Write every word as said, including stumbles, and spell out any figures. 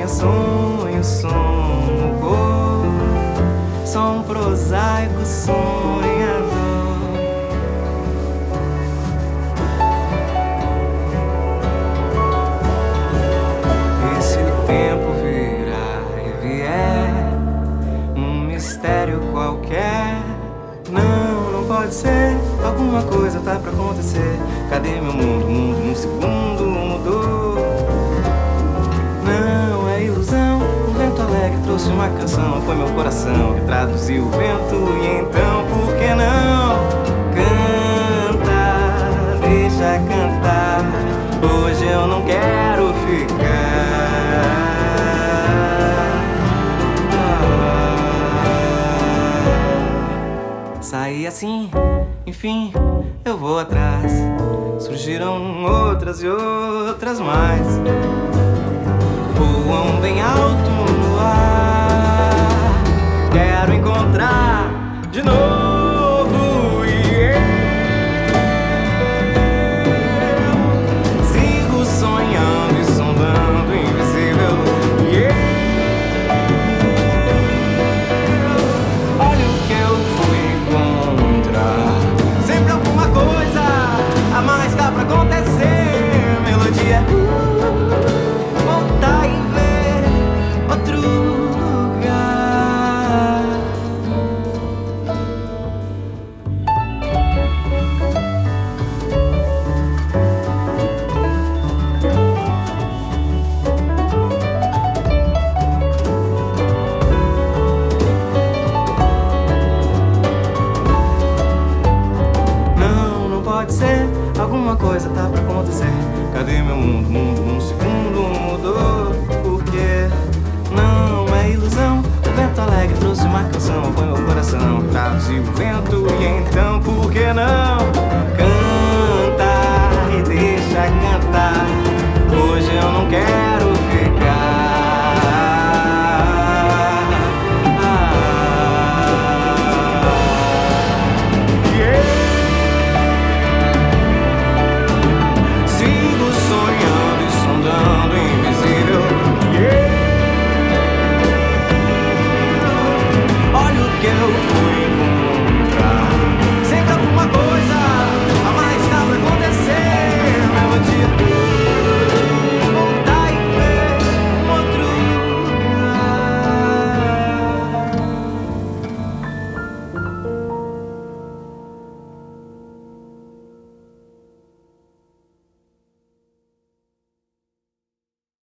sonho, sonho, sou um prosaico sonhador. E se o tempo virar e vier um mistério qualquer, não, não pode ser, alguma coisa tá pra acontecer. Cadê meu mundo? O mundo num segundo mudou. Não é ilusão, um vento alegre trouxe uma canção. Foi meu coração que traduziu o vento. E então, por que não? Canta, deixa cantar. Hoje eu não quero ficar. ah. Saí assim, enfim, eu vou atrás. Surgiram outras e outras mais. Voam bem alto no ar. Quero encontrar de novo. E eu sigo sonhando e sondando o invisível. E eu olha o que eu fui encontrar. Sempre alguma coisa a mais dá pra acontecer. Melodia. Voltar e ver outro lugar. Não, não pode ser, alguma coisa tá pra acontecer. Cadê meu mundo? O mundo num segundo mudou. Por quê? Não é ilusão. O vento alegre trouxe uma canção. Foi meu coração, traduziu o vento. E então, por que não?